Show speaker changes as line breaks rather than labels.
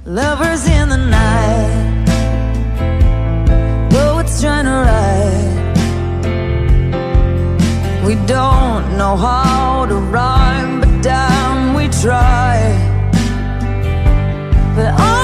Lovers in the night, poets trying to write. We don't know how to rhyme, but damn, we try. But